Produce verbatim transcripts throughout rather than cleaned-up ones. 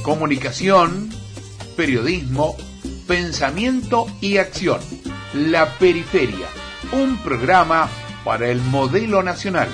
Comunicación, periodismo, pensamiento y acción. La Periferia, un programa para el modelo nacional.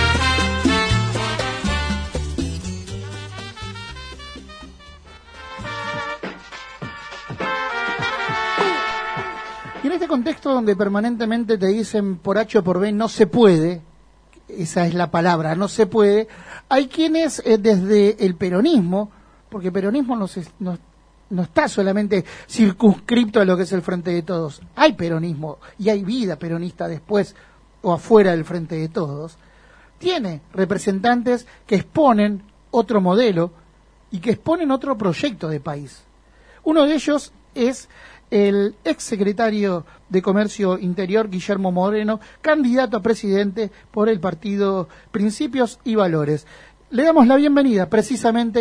Y en este contexto donde permanentemente te dicen por H o por B no se puede, esa es la palabra, no se puede, hay quienes eh, desde el peronismo, porque peronismo no, se, no, no está solamente circunscripto a lo que es el Frente de Todos, hay peronismo y hay vida peronista después o afuera del Frente de Todos, tiene representantes que exponen otro modelo y que exponen otro proyecto de país. Uno de ellos es el exsecretario de Comercio Interior, Guillermo Moreno, candidato a presidente por el partido Principios y Valores. Le damos la bienvenida precisamente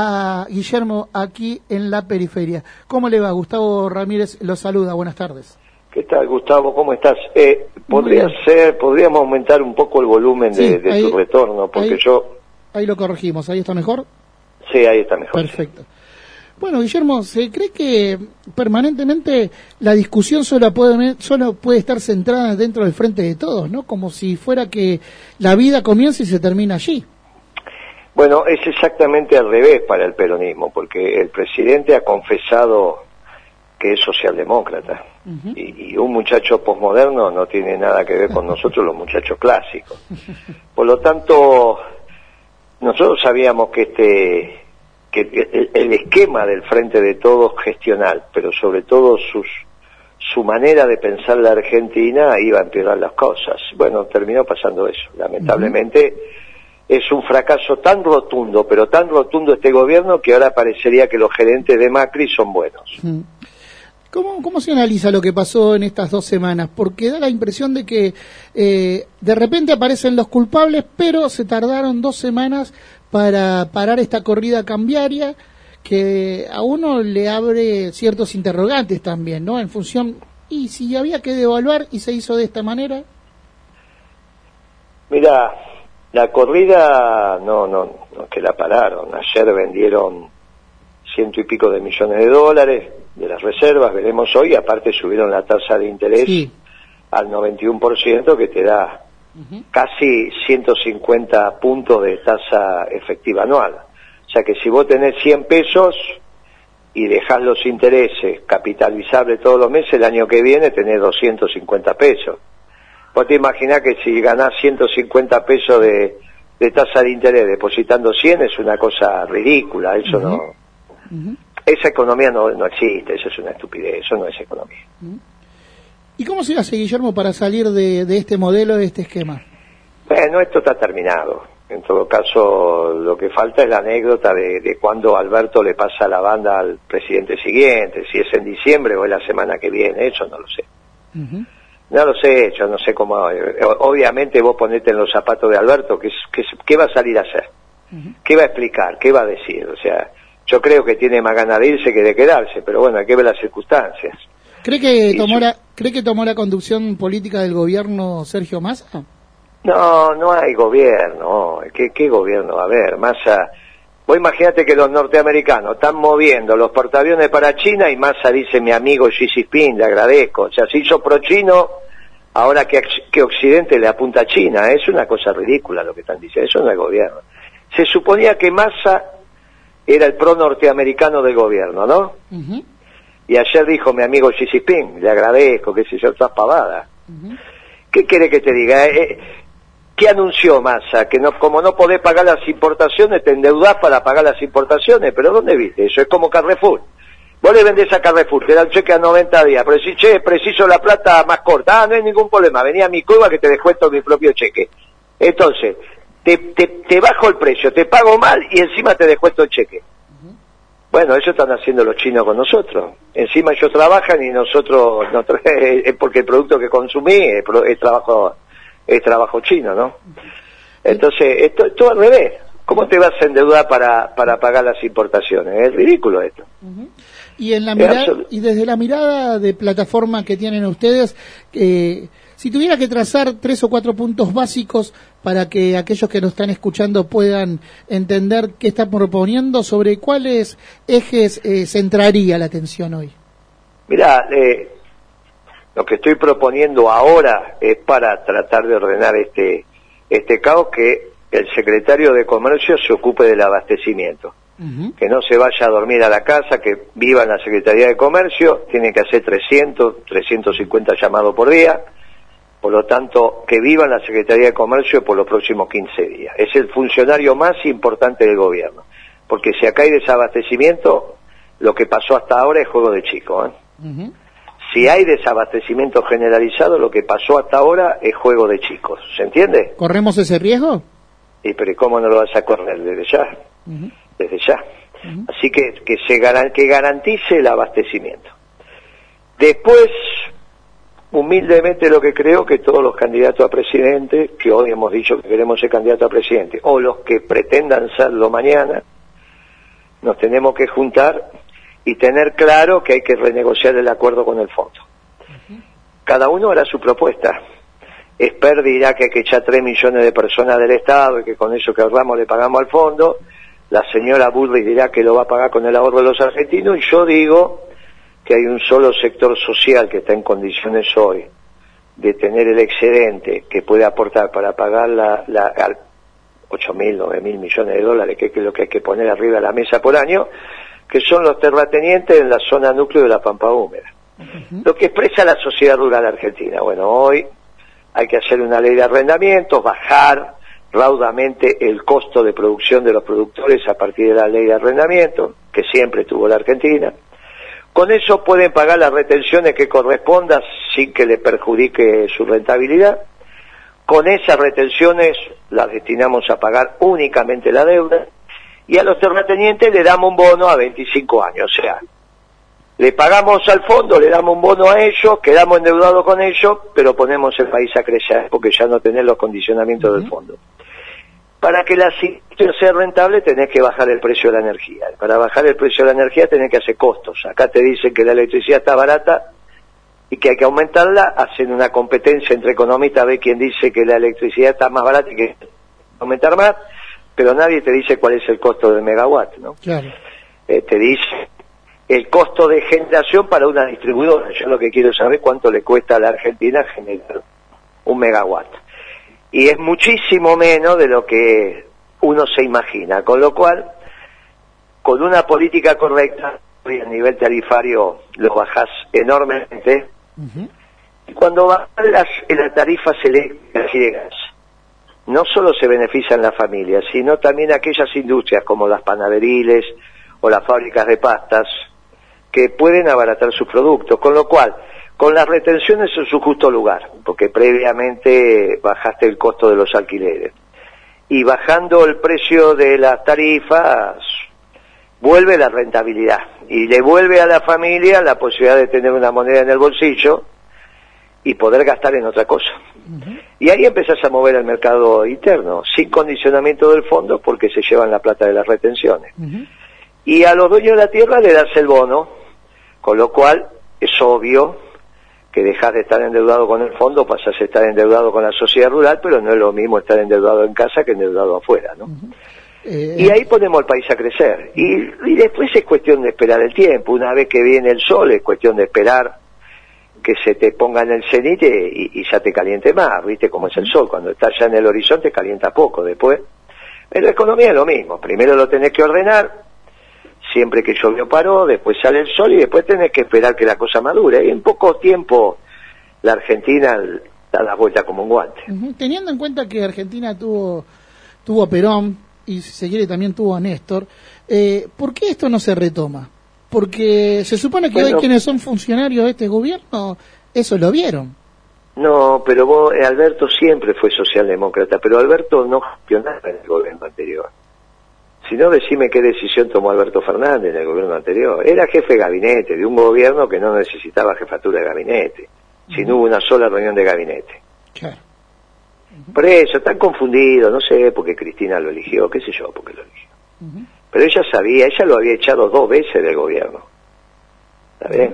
a Guillermo aquí en La Periferia. ¿Cómo le va? Gustavo Ramírez lo saluda. Buenas tardes. ¿Qué tal, Gustavo? ¿Cómo estás? Eh, podría ser, podríamos aumentar un poco el volumen de, sí, de ahí, tu retorno, porque ahí, yo... Ahí lo corregimos. ¿Ahí está mejor? Sí, ahí está mejor. Perfecto. Bueno, Guillermo, ¿se cree que permanentemente la discusión solo puede, solo puede estar centrada dentro del Frente de Todos, ¿no? Como si fuera que la vida comienza y se termina allí. Bueno, es exactamente al revés para el peronismo, porque el presidente ha confesado que es socialdemócrata. Uh-huh. y, y un muchacho posmoderno no tiene nada que ver con nosotros los muchachos clásicos. Por lo tanto, nosotros sabíamos que este... que el, el esquema del Frente de Todos gestional, pero sobre todo sus, su manera de pensar la Argentina iba a empeorar las cosas. Bueno, terminó pasando eso. Lamentablemente uh-huh. es un fracaso tan rotundo, pero tan rotundo este gobierno que ahora parecería que los gerentes de Macri son buenos. Uh-huh. ¿Cómo, ¿Cómo se analiza lo que pasó en estas dos semanas? Porque da la impresión de que eh, de repente aparecen los culpables, pero se tardaron dos semanas para parar esta corrida cambiaria que a uno le abre ciertos interrogantes también, ¿no? En función, ¿y si había que devaluar y se hizo de esta manera? Mira, la corrida no, no, no que la pararon. Ayer vendieron ciento y pico de millones de dólares de las reservas, veremos hoy, aparte subieron la tasa de interés sí. al noventa y uno por ciento, que te da uh-huh. casi ciento cincuenta puntos de tasa efectiva anual. O sea que si vos tenés cien pesos y dejás los intereses capitalizables todos los meses, el año que viene tenés doscientos cincuenta pesos. Vos te imaginás que si ganás ciento cincuenta pesos de, de tasa de interés depositando cien es una cosa ridícula, eso uh-huh. no... Uh-huh. Esa economía no, no existe, eso es una estupidez, eso no es economía. Uh-huh. ¿Y cómo se hace, Guillermo, para salir de, de este modelo, de este esquema? Bueno, esto está terminado. En todo caso, lo que falta es la anécdota de, de cuando Alberto le pasa la banda al presidente siguiente, si es en diciembre o es la semana que viene, eso no lo sé. Uh-huh. No lo sé, yo no sé cómo... Obviamente vos ponete en los zapatos de Alberto, ¿qué, qué, qué va a salir a hacer? Uh-huh. ¿Qué va a explicar? ¿Qué va a decir? O sea, yo creo que tiene más ganas de irse que de quedarse, pero bueno, hay que ver las circunstancias. ¿Cree que tomó la, ¿cree que tomó la conducción política del gobierno Sergio Massa? No, no hay gobierno. ¿Qué, qué gobierno va a haber? Massa, vos imagínate que los norteamericanos están moviendo los portaaviones para China y Massa dice, mi amigo Xi Jinping, le agradezco. O sea, se hizo pro-chino, ahora que, que Occidente le apunta a China. Es una cosa ridícula lo que están diciendo, eso no es gobierno. Se suponía que Massa era el pro-norteamericano del gobierno, ¿no? Uh-huh. Y ayer dijo mi amigo Xi Jinping, le agradezco, que se hizo otra pavada. Uh-huh. ¿Qué quiere que te diga? Eh, ¿Qué anunció Massa? Que no, como no podés pagar las importaciones, te endeudás para pagar las importaciones. ¿Pero dónde viste? Eso es como Carrefour. Vos le vendés a Carrefour, te da el cheque a noventa días, pero si, che, preciso la plata más corta. Ah, no hay ningún problema, vení a mi cueva que te descuento mi propio cheque. Entonces, te, te, te bajo el precio, te pago mal y encima te descuento el cheque. Uh-huh. Bueno, eso están haciendo los chinos con nosotros. Encima ellos trabajan y nosotros, no tra- es porque el producto que consumí es, es trabajo es trabajo chino, ¿no? Entonces, esto es todo al revés. ¿Cómo te vas a endeudar para, para pagar las importaciones? Es ridículo esto. Uh-huh. Y en la mirada, y desde la mirada de plataforma que tienen ustedes, eh, Si tuviera que trazar tres o cuatro puntos básicos para que aquellos que nos están escuchando puedan entender qué está proponiendo, ¿sobre cuáles ejes eh, centraría la atención hoy? Mirá, eh, lo que estoy proponiendo ahora es para tratar de ordenar este, este caos, que el secretario de Comercio se ocupe del abastecimiento. Uh-huh. Que no se vaya a dormir a la casa, que viva en la Secretaría de Comercio, tiene que hacer trescientos, trescientos cincuenta llamados por día, por lo tanto, que viva en la Secretaría de Comercio por los próximos quince días. Es el funcionario más importante del gobierno, porque si acá hay desabastecimiento, lo que pasó hasta ahora es juego de chico, ¿eh? Uh-huh. Si hay desabastecimiento generalizado, lo que pasó hasta ahora es juego de chicos, ¿se entiende? ¿Corremos ese riesgo? Y pero ¿cómo no lo vas a correr desde ya? Uh-huh. Desde ya. Uh-huh. Así que que se garan, que garantice el abastecimiento. Después, humildemente lo que creo, que todos los candidatos a presidente, que hoy hemos dicho que queremos ser candidatos a presidente, o los que pretendan serlo mañana, nos tenemos que juntar y tener claro que hay que renegociar el acuerdo con el fondo. Uh-huh. Cada uno hará su propuesta. Esper dirá que hay que echar tres millones de personas del Estado y que con eso que ahorramos le pagamos al fondo. La señora Bullrich dirá que lo va a pagar con el ahorro de los argentinos, y yo digo que hay un solo sector social que está en condiciones hoy de tener el excedente que puede aportar para pagar la, la ocho mil, nueve mil millones de dólares, que es lo que hay que poner arriba de la mesa por año, que son los terratenientes en la zona núcleo de la Pampa Húmeda. Uh-huh. Lo que expresa la sociedad rural argentina. Bueno, hoy hay que hacer una ley de arrendamientos, bajar raudamente el costo de producción de los productores a partir de la ley de arrendamiento, que siempre tuvo la Argentina. Con eso pueden pagar las retenciones que correspondan sin que le perjudique su rentabilidad. Con esas retenciones las destinamos a pagar únicamente la deuda, y a los terratenientes le damos un bono a veinticinco años, o sea, le pagamos al fondo, le damos un bono a ellos, quedamos endeudados con ellos, pero ponemos el país a crecer, porque ya no tenés los condicionamientos uh-huh. del fondo. Para que la situación sea rentable tenés que bajar el precio de la energía. Para bajar el precio de la energía tenés que hacer costos. Acá te dicen que la electricidad está barata y que hay que aumentarla, hacen una competencia entre economistas a ver quién dice que la electricidad está más barata y que aumentar más, pero nadie te dice cuál es el costo del megawatt, ¿no? Claro. Eh, te dice el costo de generación para una distribuidora. Yo lo que quiero saber es cuánto le cuesta a la Argentina generar un megawatt. Y es muchísimo menos de lo que uno se imagina, con lo cual, con una política correcta, a nivel tarifario lo bajás enormemente. Uh-huh. Y cuando bajas las, las tarifas eléctricas y de gas, no solo se benefician las familias, sino también aquellas industrias como las panaderiles o las fábricas de pastas, que pueden abaratar sus productos, con lo cual, con las retenciones en su justo lugar, porque previamente bajaste el costo de los alquileres, y bajando el precio de las tarifas, vuelve la rentabilidad, y le vuelve a la familia la posibilidad de tener una moneda en el bolsillo y poder gastar en otra cosa. Uh-huh. Y ahí empezás a mover el mercado interno, sin condicionamiento del fondo, porque se llevan la plata de las retenciones. Uh-huh. Y a los dueños de la tierra le das el bono, con lo cual es obvio que dejás de estar endeudado con el fondo, pasás a estar endeudado con la sociedad rural, pero no es lo mismo estar endeudado en casa que endeudado afuera, ¿no? Uh-huh. eh, y ahí ponemos el país a crecer. Y, y después es cuestión de esperar el tiempo. Una vez que viene el sol, es cuestión de esperar que se te ponga en el cenit y, y ya te caliente más, ¿viste? Como es el sol, cuando estás ya en el horizonte calienta poco después. En la economía es lo mismo, primero lo tenés que ordenar, siempre que llovió paró, después sale el sol y después tenés que esperar que la cosa madure. Y en poco tiempo la Argentina da la vuelta como un guante. Uh-huh. Teniendo en cuenta que Argentina tuvo tuvo a Perón y si se quiere también tuvo a Néstor, eh, ¿por qué esto no se retoma? Porque se supone que bueno, hoy quienes son funcionarios de este gobierno, eso lo vieron. No, pero vos, Alberto siempre fue socialdemócrata, pero Alberto no gestionaba en el gobierno anterior. Si no, decime qué decisión tomó Alberto Fernández en el gobierno anterior. Era jefe de gabinete de un gobierno que no necesitaba jefatura de gabinete, uh-huh. si no hubo una sola reunión de gabinete. Claro. Uh-huh. Por eso, están confundidos, no sé por qué Cristina lo eligió, qué sé yo por qué lo eligió. Uh-huh. Pero ella sabía, ella lo había echado dos veces del gobierno. ¿Está bien?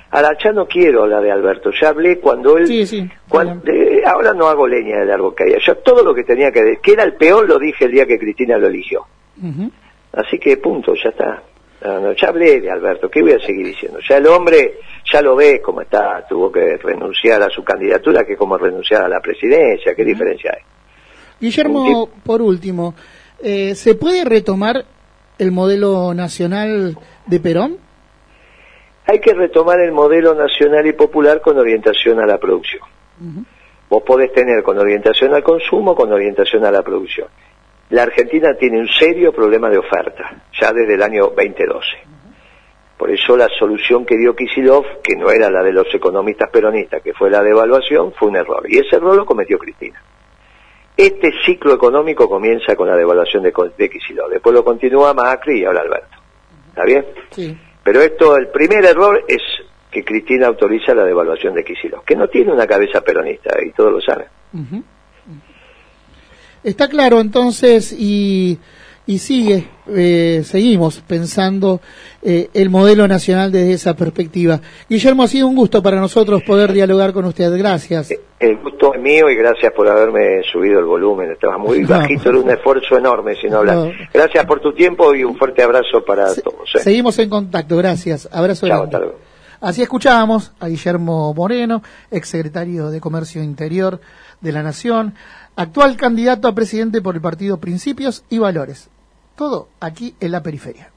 Ahora, ya no quiero hablar de Alberto, ya hablé cuando él... Sí, sí. Cuando, eh, ahora no hago leña del árbol caído. Yo todo lo que tenía que decir, que era el peor, lo dije el día que Cristina lo eligió. Uh-huh. Así que punto, ya está. No, no, ya hablé de Alberto, ¿qué voy a seguir diciendo? Ya el hombre, ya lo ve cómo está, tuvo que renunciar a su candidatura, que como renunciar a la presidencia, ¿qué uh-huh. diferencia hay? Guillermo, por último, eh, ¿se puede retomar el modelo nacional de Perón? Hay que retomar el modelo nacional y popular con orientación a la producción. Uh-huh. Vos podés tener con orientación al consumo, con orientación a la producción. La Argentina tiene un serio problema de oferta, ya desde el año veinte doce. Uh-huh. Por eso la solución que dio Kicillof, que no era la de los economistas peronistas, que fue la devaluación, fue un error. Y ese error lo cometió Cristina. Este ciclo económico comienza con la devaluación de, de Kicillof. Después lo continúa Macri y ahora Alberto. ¿Está bien? Sí. Pero esto, el primer error es que Cristina autoriza la devaluación de Kicillof, que no tiene una cabeza peronista, y todos lo saben. Uh-huh. Está claro, entonces, y, y sigue, eh, seguimos pensando eh, el modelo nacional desde esa perspectiva. Guillermo, ha sido un gusto para nosotros poder dialogar con usted. Gracias. El gusto es mío y gracias por haberme subido el volumen. Estaba muy no. bajito, era un esfuerzo enorme sin hablar. No. Gracias por tu tiempo y un fuerte abrazo para Se, todos. ¿eh? Seguimos en contacto, gracias. Abrazo. Chao, hasta luego. Así escuchábamos a Guillermo Moreno, exsecretario de Comercio Interior de la Nación, actual candidato a presidente por el partido Principios y Valores. Todo aquí en la periferia.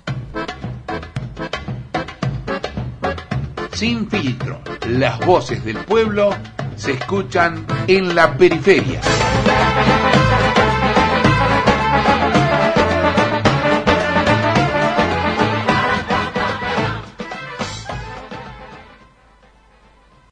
Sin filtro, las voces del pueblo se escuchan en la periferia.